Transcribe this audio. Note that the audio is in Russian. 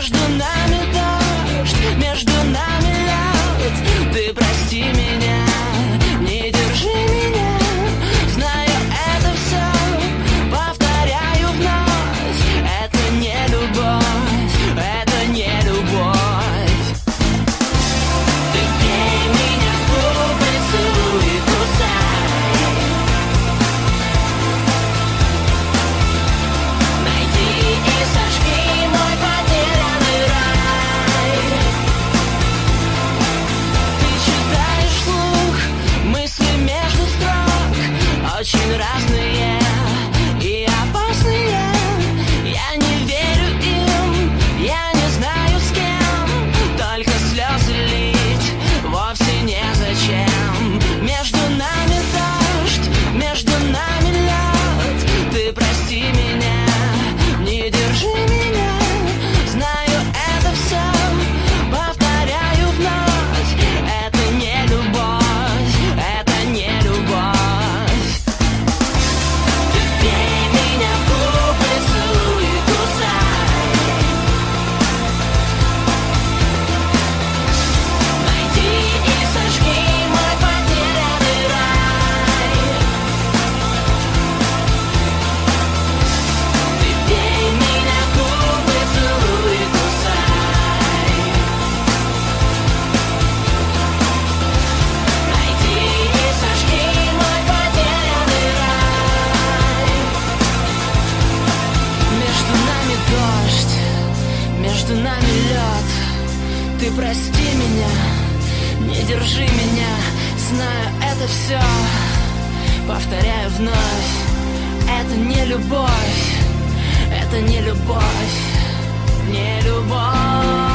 Между нами дождь, между нами лед. Ты прости меня, не держи меня. Знаю, это все, повторяю вновь. Это не любовь, это не любовь. Ты бей меня в губы, целуй и кусай. Найди и сожги мой потерянный рай. Ты читаешь вслух мысли между строк, очень разные и опасные. Я не верю им, я не знаю с кем. Только слезы лить вовсе незачем. Между нами дождь, между нами лед. Ты прости меня, не держи меня. Знаю, это все, повторяю вновь. Это не любовь, это не любовь. Ты бей меня в губы, целуй и кусай. Найди и сожги мой потерянный рай. Ты бей меня в губы, целуй и кусай. Найди и сожги мой потерянный рай. Между нами дождь, между нами лед. Ты прости меня, не держи меня. Знаю, это все, повторяю вновь. Это не любовь, это не любовь, не любовь.